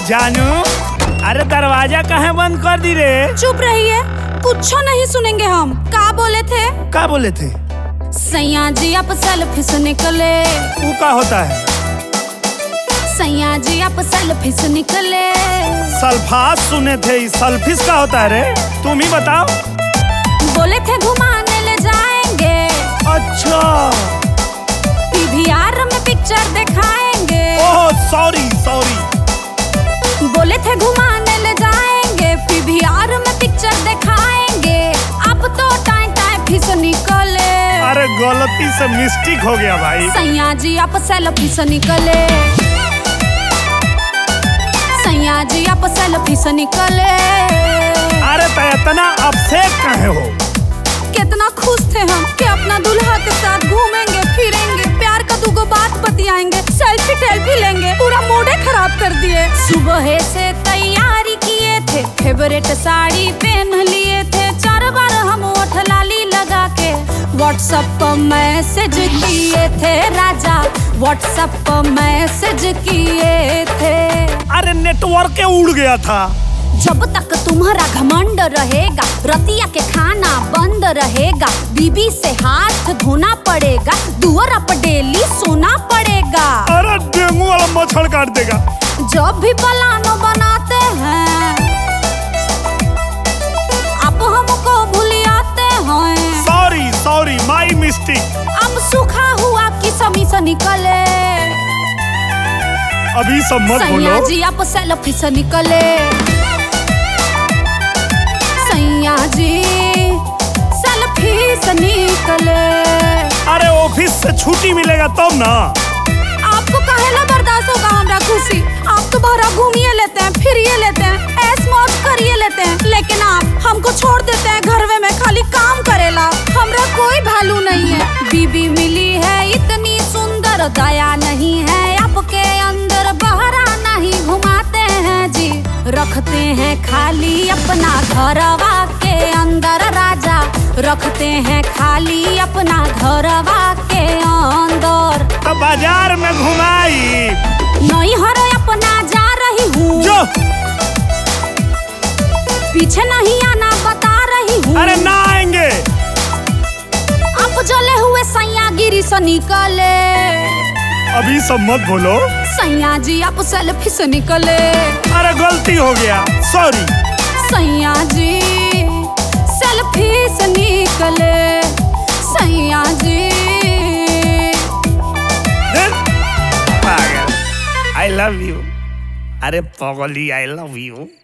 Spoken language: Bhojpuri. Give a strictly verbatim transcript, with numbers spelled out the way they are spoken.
जानू, अरे दरवाजा काहे बंद कर दी रे? चुप रहिए, कुछ नहीं सुनेंगे हम। का बोले थे? का बोले थे? सैया जी आप सेल्फी से निकले। वो का होता है? सैया जी आप सेल्फी से निकले। सल्फास सुने थे, सल्फिस का होता है रे? तुम ही बताओ। बोले थे घुमाने ले जाएंगे। अच्छा, पीवीआर में पिक्चर दिखाएंगे। Oh sorry sorry. बोले थे घुमाने ले जाएंगे, पीवीआर में पिक्चर दिखाएंगे। अब तो टाइम टाइम फिर से निकले। अरे गलती से मिस्टेक हो गया भाई। सैया जी आप सेल्फी से निकले। सैया जी आप सेल्फी से निकले। अरे तो इतना अपसेट काहे हो? कितना खुश थे हम कि अपना दुल्हा के साथ घूमेंगे फिरेंगे, प्यार का दुगो बात बतियाएंगे, सेल्फी टेल्फी लेंगे, पूरा मूडे खराब कर दिए। सुबह से तैयारी किए थे, फेवरेट साड़ी पहन लिए थे, चार बार हम ओठ लाली लगा के व्हाट्सएप पर मैसेज किए थे। राजा व्हाट्सएप पर मैसेज किए थे। अरे नेटवर्क के उड़ गया था। जब तक तुम्हारा घमंड रहेगा, रतिया के खाना बंद रहेगा, बीबी से हाथ धोना पड़ेगा, दुआर पर डेली सोना पड़ेगा। अरे डेंगू वाला मच्छर काट देगा। जब भी प्लान बनाते हैं आप हमको भूलियाते हैं। Sorry sorry my mistake. अब सूखा हुआ किसमी से निकले। अभी सब मत बोलो। सैया जी आप सेल्फी से निकले। सैया जी सेल्फी से निकले। अरे ऑफिस से छुट्टी मिलेगा तब ना। आपको काहेला बर्दाश्त होगा हमरा खुशी? आप तो बाहर घूमिए लेते हैं, फिरिए लेते हैं, ऐश मौज करिए लेते हैं, लेकिन आप हमको छोड़ देते हैं घरवे में खाली काम करेला। हमरा कोई भालू नहीं है। बीबी मिली है इतनी सुंदर, दया नहीं है आपके अंदर, बहरा नहीं घुमाते हैं जी, रखते हैं खाली अपना घरवा के अंदर। राजा रखते हैं खाली अपना घरवा के अंदर। तो बाजार में घुमाई नहीं हर अपना जा रही हूँ, जो पीछे नहीं आना बता रही हूँ। अरे ना आएंगे। अब जले हुए सैया गिरी से निकले। अभी सब मत बोलो। सैया जी आप सेल्फी से निकले। अरे गलती हो गया, सॉरी। सैया जी सेल्फी से निकले। सैया जी पागल। I love you. अरे पगली आई लव यू।